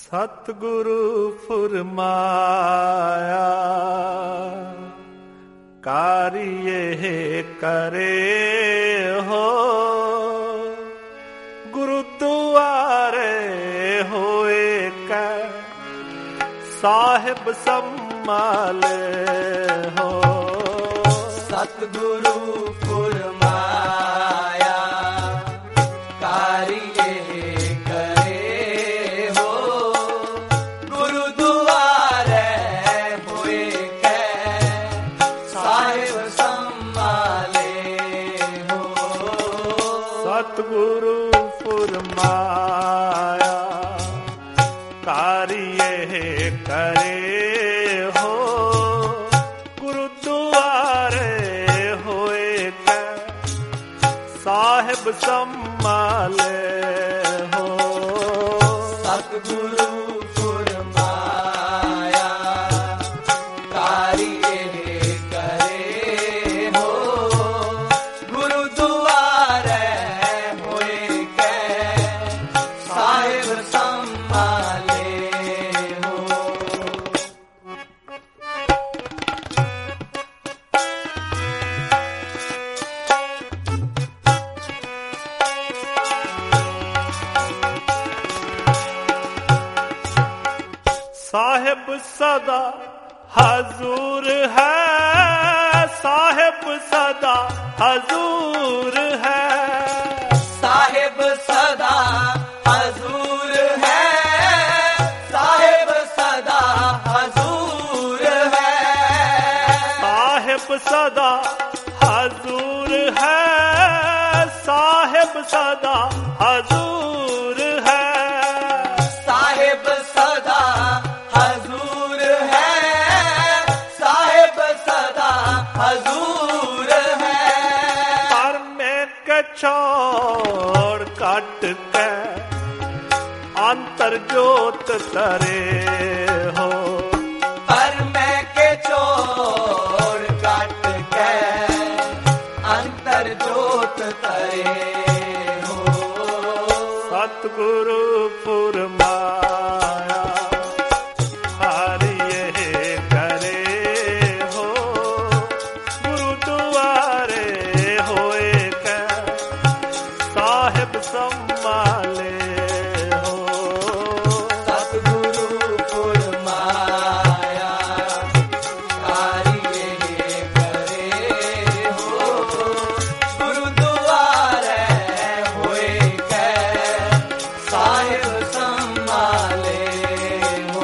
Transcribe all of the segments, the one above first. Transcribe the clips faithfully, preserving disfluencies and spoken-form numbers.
ਸਤਿਗੁਰੂ ਫੁਰਮਾਇਆ ਕਾਰਿਏ ਕਰੇ ਹੋ, ਗੁਰਦੁਆਰੇ ਹੋਏ ਕੈ ਸਾਹਿਬ ਸੰਭਾਲੇ ਹੋ। ਸਤਿਗੁਰੂ ਫੁਰਮਾਇਆ ਕਾਰਿਏ ਕਰੇ ਹੋ, ਗੁਰਦੁਆਰੇ ਹੋਏ ਕੈ ਸਾਹਿਬ ਸੰਭਾਲੇ ਹੋ। ਸਤਿਗੁਰੂ ਫੁਰਮਾਇਆ ਕਾਰਿਏ ਕਰੇ ਹੋ, ਗੁਰਦੁਆਰੇ ਹੋਏ ਕੈ ਸਾਹਿਬ ਸੰਭਾਲੇ ਹੋ। ਸਤਿਗੁਰੂ ਫੁਰਮਾਇਆ ਕਾਰਿਏ ਕਰੇ ਹੋ, ਗੁਰਦੁਆਰੇ ਹੋਏ ਕੈ ਸਾਹਿਬ ਸੰਭਾਲੇ ਹੋ। ਸਾਹਿਬ ਸਦਾ ਹਜ਼ੂਰ ਹੈ, ਸਾਹਿਬ ਸਦਾ ਹਜ਼ੂਰ ਹੈ, ਸਾਹਿਬ ਸਦਾ ਹਜ਼ੂਰ ਹੈ, ਸਾਹਿਬ ਸਦਾ ਹਜ਼ੂਰ ਹੈ, ਸਾਹਿਬ ਸਦਾ ਹਜ਼ੂਰ ਹੈ, ਸਾਹਿਬ ਸਦਾ ਹਜ਼ੂਰ ਹੈ, ਸਾਹਿਬ ਸਦਾ ਹਜ਼ੂਰ ਹੈ, ਸਾਹਿਬ ਸਦਾ ਹਜ਼ੂਰ ਹੈ। ਪਰ ਮੈਂ ਕੇ ਛੋੜ ਕੱਟ ਕੇ ਅੰਤਰ ਜੋਤ ਤਰੇ ਹੋ। ਪਰ ਮੈਂ ਕੇ ਚੋਰ ਕੱਟ ਕੇ ਅੰਤਰ ਜੋਤ ਤਰੇ ਹੋ। ਸਤਿਗੁਰੂ ਫੁਰਮਾਇਆ ਕਾਰਿਏ ਕਰੇ ਹੋ, ਗੁਰਦੁਆਰੇ ਹੋਏ ਕੈ ਸਾਹਿਬ ਸੰਭਾਲੇ ਹੋ। ਸਤਿਗੁਰੂ ਫੁਰਮਾਇਆ ਕਾਰਿਏ ਕਰੇ ਹੋ, ਗੁਰਦੁਆਰੇ ਹੋਏ ਕੈ ਸਾਹਿਬ ਸੰਭਾਲੇ ਹੋ।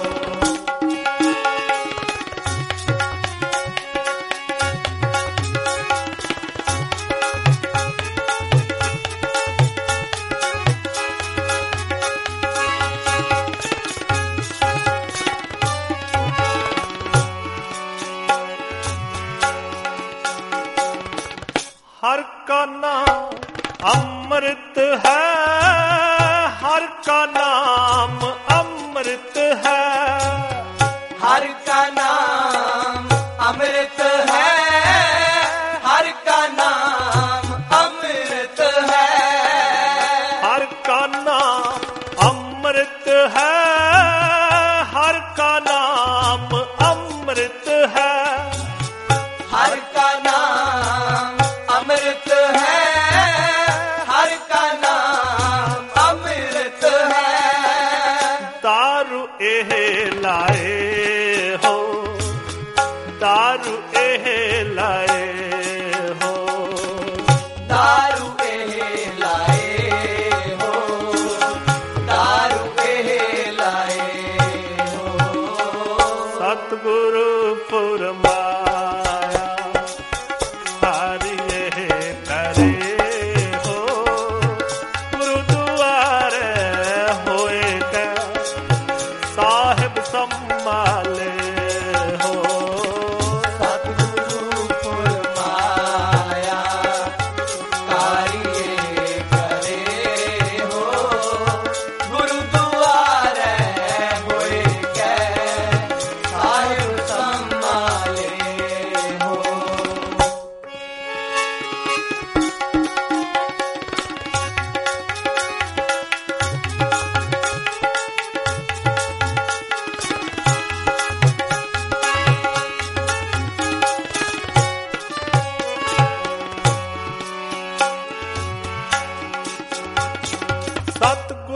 हर का नाम अमृत है, हर का नाम अमृत है, हर का नाम अमृत है, हर का नाम अमृत है, हर का नाम अमृत है, हर का नाम अमृत है, हर का नाम अमृत है, हर का नाम अमृत है। दारू एह लाए हो, दारू एह लाए हो, दारू एह लाए हो, दारू एह लाए हो। सतगुरु फुरमाया कारिए करे हो, गुरुद्वारे होए कै साहिब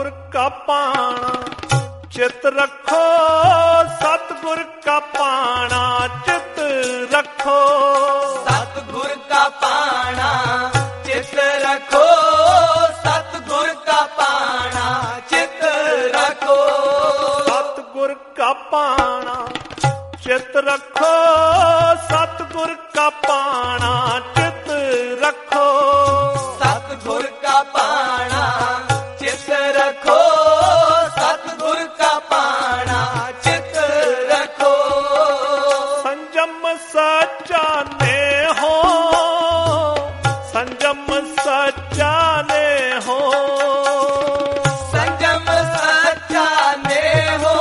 सतगुर का पाना चित रखो, सतगुर का पाना चित रखो, सतगुर का पाना चित रखो, सतगुर का पाना चित रखो, सतगुर का पाना चित रखो, सतगुर का पाना चित रखो, सतगुर का पाना चित रखो, सतगुर का पाना चित रखो, संजम सच्चा ने हो, संजम सच्चा ने हो, संजम सच्चा ने हो,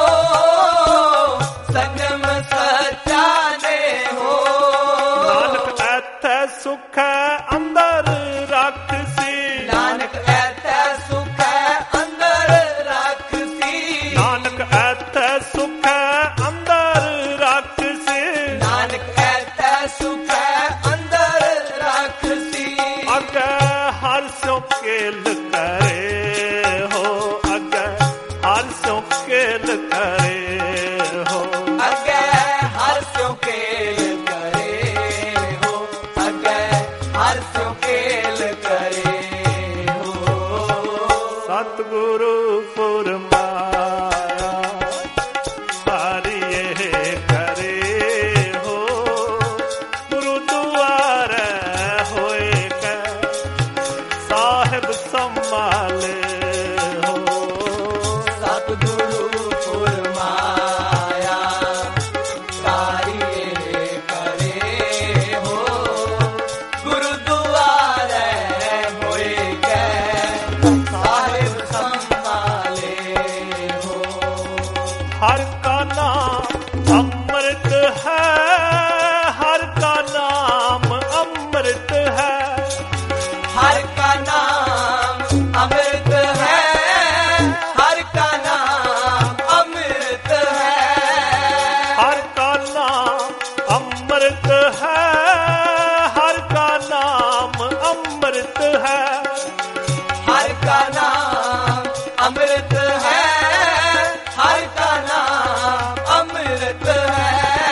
संजम सच्चा ने हो, नानक ऐथे सुख अंदर रखसी, नानक ऐथे सुख अंदर रखसी, नानक ऐथे सुख अंदर रखसी, नानक ऐथे सुख अंदर रखसी, अगे हर सो केल करे हो, अगे हर सो केल करे हो, अगे हर सो केल करे हो, अगे हर सो केल करे हो, सतगुरु फुरमाया हरि ये करे हो, गुरु दुआरे होए कै साहिब संभाले हो, सतगुरु फुरमाया कार्य करे हो, गुरु दुआरे होए गए साहिब संभाले हो, हर का नाम अमृत है, हर का नाम अमृत है, हर का नाम अमृत है, हर का नाम अमृत है, हर का नाम अमृत है, हर का नाम अमृत है, हर का नाम अमृत है, हर का नाम अमृत है,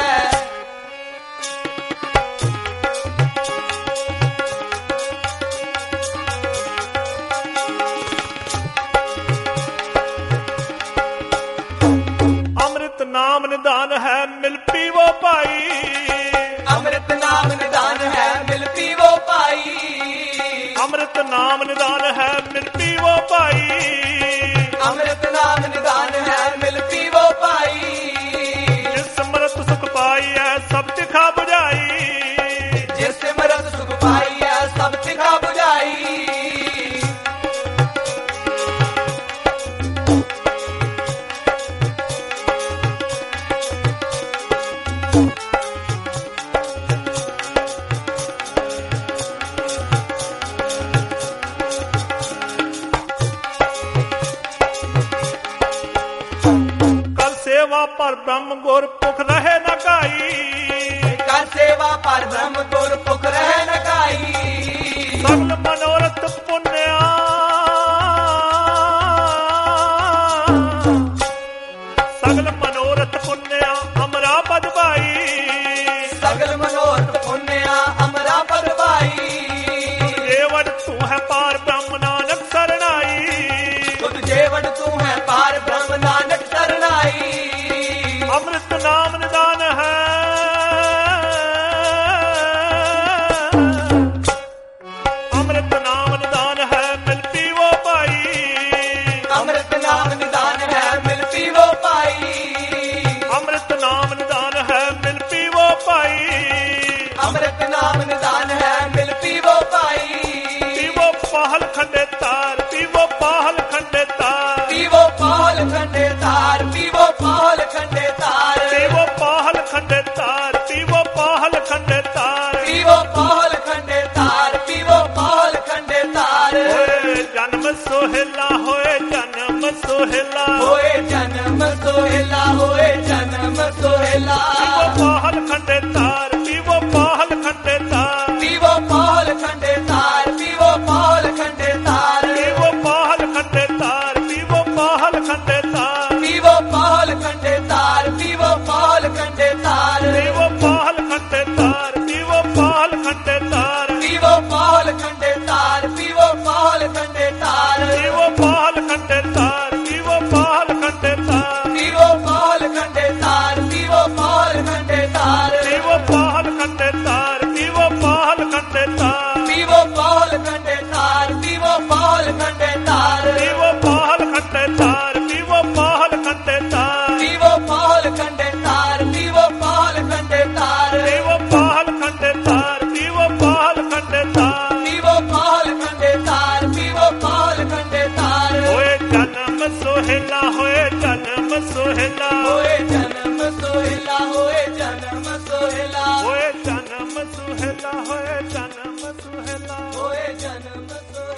अमृत नाम निदान है मिल पीवो पाई, अमृत नाम निदान है मिल पीवो पाई, अमृत नाम निदान है मिल पीवो पाई, अमृत नाम निदान है मिल पीवो पाई, जिस अमृत सुख पाई है सब दिखा बुझाई, जिस मरद सुख पाई है सब तिखा बुझाई, कल सेवा पर ब्रह्म गुर पुख रहे न काई, कर सेवा पर ब्रह्म गुर पुख रह न गाई, सगल मनोरथ पुण्या, सगल मनोरथ पुण्या अमरा पद पाई, सगल मनोरथ पुण्या अमरा पद पाई, जेवड़ तू है पार ब्रह्म नानक सरनाई, तुझ जेवड़ तू है पार ब्रह्म नानक सरनाई, अमृत नाम निदान है, अमृत नाम निदान है मिल पीवो पाई, अमृत नाम निदान है मिल पीवो पाई, अमृत नाम निदान है मिल पीवो पाई, अमृत नाम निदान है मिल पीवो पाई, पीवो पहल खंडे तार, पीवो पहल खंडे तार, पीवो पाल खंडे तार, पीवो पाल खंडे तार, पीवो पहल खंडे तार, पीवो पहल खंडे तार, पीवो पाल खंडे तार, पीवो पाल खंडे तार, होए जन्म सोहेला, होए जन्म सोहेला, होए जन्म सोहेला, होए जन्म सोहेला, पीवो पहल खंडे तार, पीवो पहल खंडे तार, पीवो पाल खंडे तार, पीवो पाल खंडे तार, पीवो पहल खंडे तार, पीवो ਪੀਵੋ ਪਾਹਲ ਖੰਡੇ ਤਾਰ ਪੀਵੋ ਪਾਹਲ ਖੰਡੇ ਤਾਰ ਪੀਵੋ ਪਾਹਲ ਖੰਡੇ ਤਾਰ ਪੀਵੋ ਪਾਹਲ ਖੰਡੇ ਤਾਰ ਪੀਵੋ ਪਾਹਲ ਖੰਡੇ ਤਾਰ ਪੀਵੋ ਪਾਹਲ ਖੰਡੇ ਤਾਰ ਪੀਵੋ ਪਾਹਲ ਖੰਡੇ ਤਾਰ ਹੋਏ ਜਨਮ ਸੋਹਿਲਾ ਹੋਏ ਜਨਮ ਸੋਹਿਲਾ ਹੋਏ ਜਨਮ ਸੋਹਿਲਾ ਹੋਏ ਜਨਮ ਸੋਹਿਲਾ ਹੋਏ ਜਨਮ ਸੁਹੇਲਾ ਹੋਏ ਜਨਮ ਸੁਹੇਲਾ ਹੋਏ ਜਨਮ ਸੋਹਿਲਾ